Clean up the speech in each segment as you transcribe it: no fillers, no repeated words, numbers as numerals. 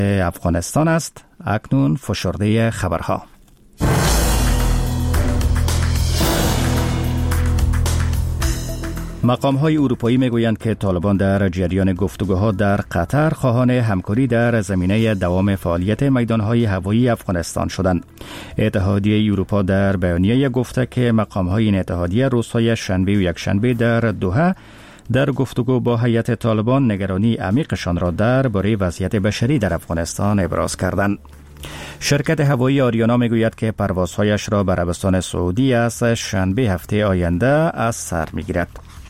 افغانستان است. اکنون فشرده خبرها. مقام‌های اروپایی می‌گویند که طالبان در جریان گفتگوها در قطر خواهان همکاری در زمینه دوام فعالیت میدان‌های هوایی افغانستان شدند. اتحادیه اروپا در بیانیه گفته که مقام‌های این اتحادیه روزهای شنبه و یکشنبه در دوحه در گفتگو با هیئت طالبان نگرانی عمیقشان را درباره وضعیت بشری در افغانستان ابراز کردند. شرکت هوایی آریانا میگوید که پروازهایش را به عربستان سعودی از شنبه هفته آینده از سر میگیرد.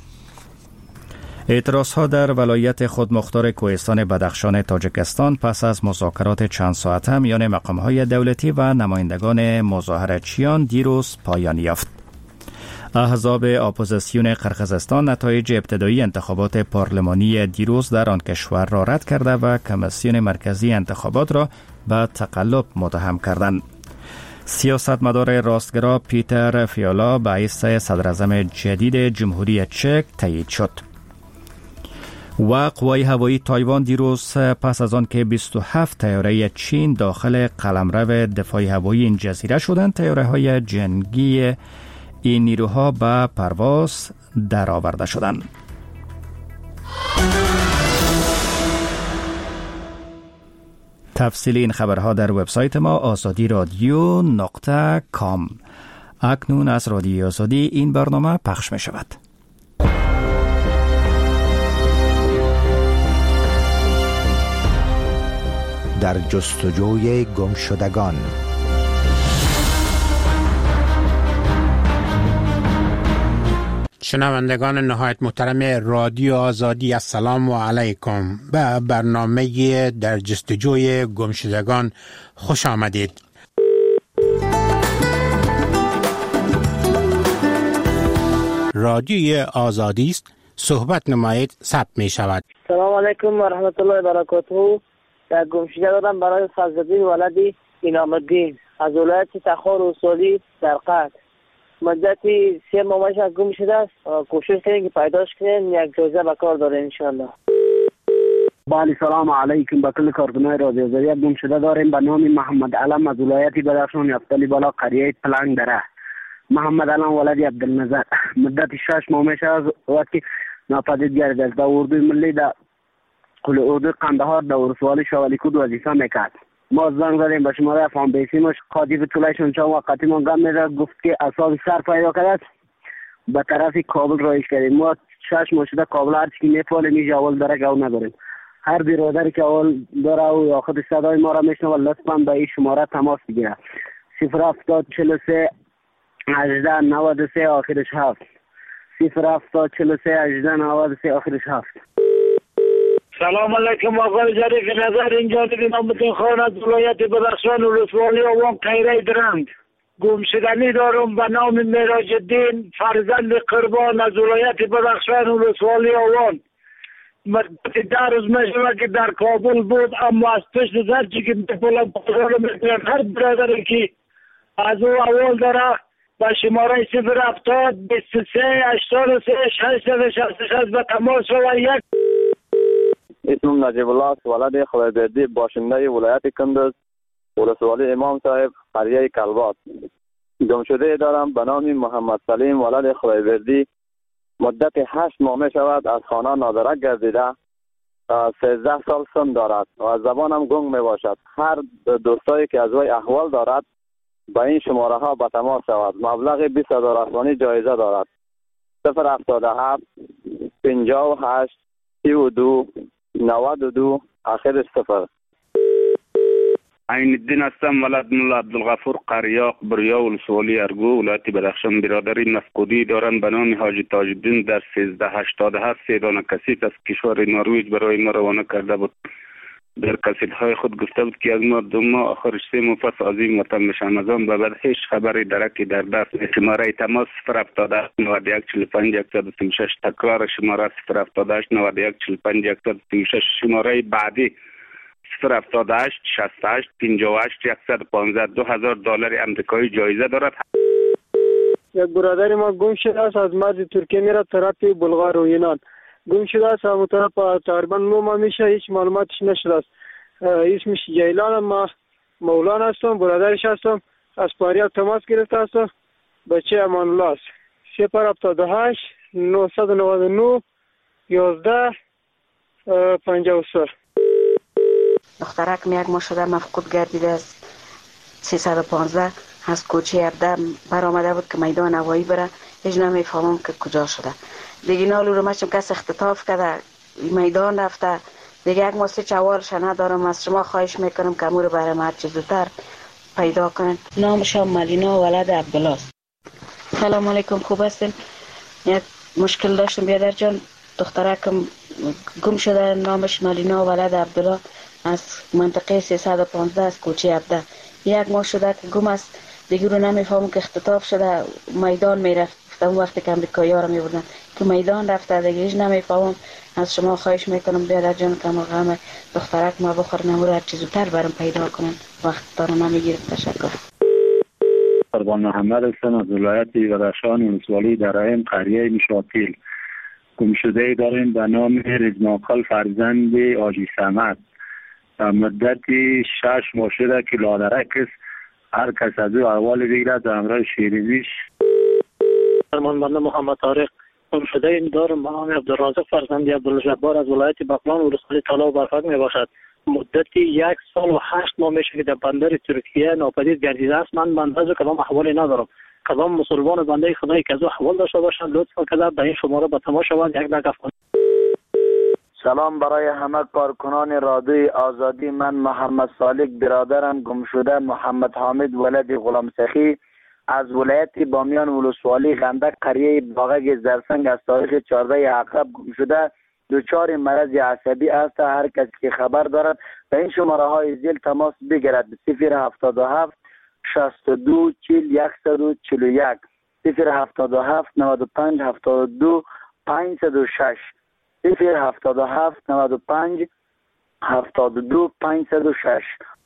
اعتراضها در ولایت خودمختار کوهستان بدخشان تاجیکستان پس از مذاکرات چند ساعته میان مقام‌های دولتی و نمایندگان مظاهره‌چیان دیروز پایان یافت. احزاب اپوزیسیون قرقیزستان نتایج ابتدایی انتخابات پارلمانی دیروز در آن کشور را رد کرده و کمیسیون مرکزی انتخابات را به تقلب متهم کردند. سیاستمدار راستگرا پیتر فیولا به حیث صدراعظم جدید جمهوری چک تایید شد. و قوای هوایی تایوان دیروز پس از آن که 27 طیاره چین داخل قلمرو دفاع هوایی این جزیره شدند، طیاره‌های جنگی این نیروها به پرواز درآورده شدند. تفصیل این خبرها در وبسایت ما azadi.radio.com. اکنون از رادیو آزادی این برنامه پخش می شود. در جستجوی گمشدگان. شنوندگان نهایت محترم رادیو آزادی، السلام علیکم. به برنامه در جستجوی گمشدگان خوش آمدید. رادیو آزادی است، صحبت نمایید، ثبت می شود. سلام علیکم و رحمت الله و برکاته. در گمشده دادم برای فضل‌الدین ولدی انعام الدین از ولایت تخار اصولی در قطر. مدتی 3 ماهش از گم شده است. کوشش کنیم که پیداش کنیم، یک جایزه به کار داره انشاءالله. بله، سلام علیکم. به کل کارکنان رادیو آزادی گم شده داریم به نام محمد علم از ولایت بدخشان یافتلی بالا قریه پلنگ دره. محمد علم ولدی عبدالنظر مدت 6 ماه میشه از وقتی ناپدید گردیده است. در اردوی ملی در اردوی قندهار در ولسوالی شوالیکود وظیفه میکرد. ما زنگ زدیم به شماره افغان بیسیمش، قاطی طولایشون چند وقتی ما گم میده، گفت که اصاب سر پیدا کرد به طرف کابل رایش کردیم. ما 6 ماه شده کابل هر چی میپالیم اینجا اول داره گو نداریم. هر برادری که اول داره و آخر صدای ما را میشنوه لطفا به این شماره تماس بگیره. 070 43 18 93 آخرش 7. 070 43 18 93 آخرش 7. سلام علیکم آقای ظریف نظر، اینجا امامالدین خان از ولایت بدخشان ولسوالی آوان قیره درند. گمشدنی دارم به نام معراج الدین فرزند قربان از ولایت بدخشان ولسوالی آوان. مدت 10 روز میشود که در کابل بود، اما از پشت زرچی که بپولم بازار میکنم هر برادری که از او اول داره با شماره 070 23 83 666 به تماس و یک. اسمم نجیب الله است، ولد خدایبردی، باشنده ولایت کندز ولسوالی امام صاحب قریه کلبات. گمشده دارم به نام محمد سلیم ولد خدایبردی. مدت 8 ماه می شود از خانه نادرک گردیده. 13 سال سن دارد و از زبانم گنگ می باشد. هر دوستایی که از وی احوال دارد با این شماره ها به تماس شود. مبلغ 20,000 افغانی جایزه دارد. 077 58 32 92 آخرش 0. عین الدین هستم، ولد ملا عبدالغفور قریاق بریا ولسوالی ارگو ولایت بدخشان. برادری مفقودی دارند به نام حاجی تاج الدین. در 1387 3 دانه کسیف از کشور نروژ برای ما روانه کرده بود. در کسیف‌های خود گفته بود که از ما 2 ماه آخرش 3 ماه پس از این وطن میشن. از آن به بعد هیچ خبری درکی در دست نیست. شماره تماس 078 91 45 136. تکرار شماره 078 91 45 136. شماره بعدی 078 68 58 115. $2,000 آمریکایی جایزه دارد. یک برادر ما گم شده است، از مرز ترکیه میره طرف بلغار و یونان. گم شده است، همون طرف تقریبا 9 ماه میشه، هیچ معلوماتش نشده است. اسمش جیلان، ما مولان هستم، برادرش هستم. از فاریاب تماس گرفته هستم. بچه امان الله است. 078 999 11 53. دخترکم یک ماه شده مفقود گردیده است. 315 از کوچه 17 برآمده بود که میدان هوایی بره، هیچ نمیفهمم که کجا شده. دیگه نالو رو مچم کس اختطاف کرده، میدان رفته. دیگه یک ماسه چوالش ندارم. از شما خواهش میکنم که امور برای ما هرچی زودتر پیدا کنن. نامشم ملینا ولد عبدالله است. سلام علیکم، خوب هستین؟ یک مشکل داشتم بیادر جان. دخترکم گم شده، نامش ملینا ولد عبدالله از منطقه 315 از کوچه 17. یک ماه شده که گم است. دیگه رو نمیفهمم که اختطاف شده، میدان میرفت. اون وقتی که امریکایی ها رو میبردن که میدان رفته، دیگه هیچ نمیفهمم. از شما خواهش میکنم بیادر جان که ما غم دخترک ما بخور نمور هر چیز زودتر برام پیدا کنن. وقت دارو نمیگیرم. تشکر. قربان محمد هستم از ولایت بدخشان، ولسوالی دراهم، قریه مشاطیل. گمشده داریم به نام رزماقل فرزند آجی صمد. مدتی 6 ماه شده که لادرک است. هر کس از او احوال بگیرد در امرای شیرینیش. فرمان بنده محمد طارق. گمشده این دارم به نام عبدالرازق فرزند عبدالجبار از ولایت بغلان، ولسوالی طلا و برفک می باشد. مدتی 1 سال و 8 ماه میشه که در بندر ترکیه ناپدید گردیده است. من بنده از کدام احوالی ندارم. کدام مسلمان بنده خدایی که از او احوال داشته باشد لطفا که به این شماره به تماس شوند. یک دقیقه کنید. سلام برای همه کارکنان رادیوی آزادی. من محمد صالح برادرم گمشده محمد حامد ولد غلام سخی از ولایت بامیان، ولسوالی غندک، قریه باغک زرسنگ از تاریخ 14 عقرب گمشده. دچار مرض عصبی است. هر کسی که خبر دارد به این شماره های زیر تماس بگیرد. 077 62 40 141 077 95 72 506 077 95 72 506.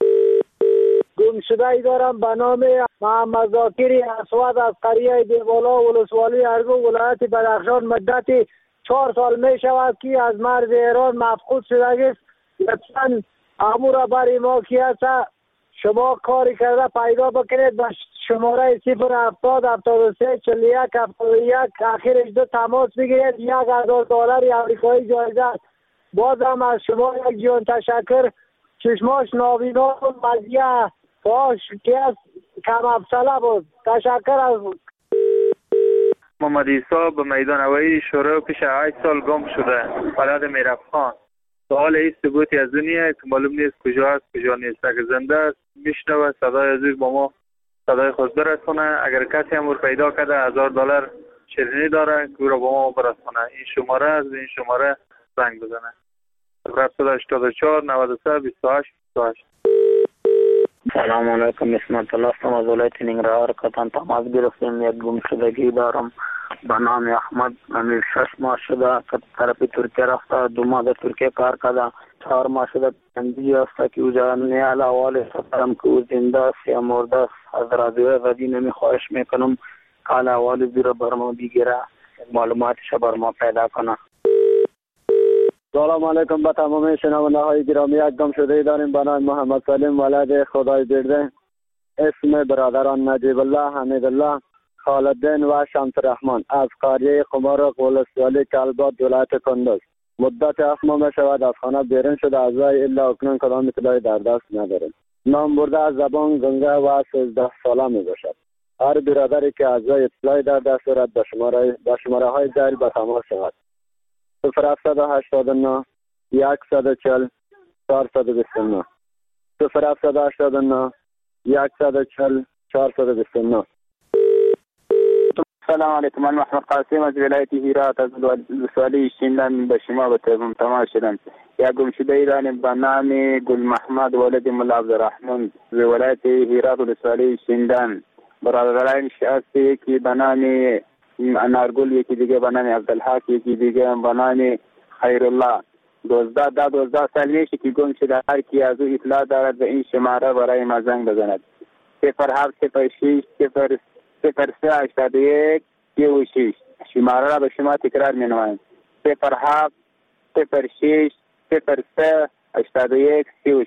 گمشده ای دارم به نام محمد ذاکری اسود از قریه دیوالا، ولسوالی ارگو، ولایت بدخشان. مدتی 4 سال می شود که از مرز ایران مفقود شده است. لطفاً امور برای ما کی است شما کاری کرده پیدا بکنید. به شماره 070 73 41 71 آخرش 2 تماس بگیرید. $1000 آمریکایی جایزه است. بازم از شما یک جون تشکر. چشماش نابینا و مزیه فاش که از کم افصله بود. تشکر از محمد عیسی به میدان هوایی شروع پیش 8 سال گم شده. بلد میرفخان. سوال هیچ ثبوتی از دنیا که معلوم نیست کجا است کجا نیست. اگر زنده است میشنوه صدای از با ما صدای خود برسونه. اگر کسی امور پیدا کرده $1000 شیرینی داره که او را با ما برسونه. این شماره از این شماره زنگ بزنه. 784 93 28 28. سلام علیکم، اسمت الله هستم از ولایت ننگرهار. کتان تماس گرفتیم. یک گمشدگی دارم به نام احمد امیر. 6 ماه شده که طرف ترکیه رفته. 2 ماه در ترکیه کار کرده. 4 ماه شده پندی است که او نیال احوال سفرم که او زنده است یا مرده است. از رادیو ودی نمی خواهش میکنم حال احوال زیرا بر ما بگیره، معلوماتش بر ما پیدا کنه. سلام علیکم به تمام شنونده های گرامی. یک گمشده داریم به نام محمد سلیم ولد خدای برده. اسم برادران نجیب الله، حمید الله، خالدین و شمس رحمان از قریه قمارق، ولسوالی کلبات، ولایت کندز. مدت 7 ماه می شود از خانه بیرون شده. از وی الا اکنون کدام اطلاعی در دست نداریم. نام برده از زبان گنگه و 13 ساله می باشد. هر برادری که از وی اطلاعی در دست دارد به شماره های جاری به تماس شود. 0789 140 429 0789 140 429. سلام علیکم. من محمد قاسم از ولایت هرات از ولسوالی شینلند به شما به تماس شدم. یک گمشده ایرانی به نام گل محمد ولد ملا عبدالرحمن از ولایت هرات ولسوالی شینلند. برادرانش است، یکی به نام انارگل، یکی دیگه به نام عبدالحق، یکی دیگه به نام خیرالله. 12 سال میشه که گم شده. هر کی از او اطلاع دارد به این شماره برای ما زنگ بزند. 0706 0381 36. شماره را به شما تکرار می نمایم. 0706 0381 36.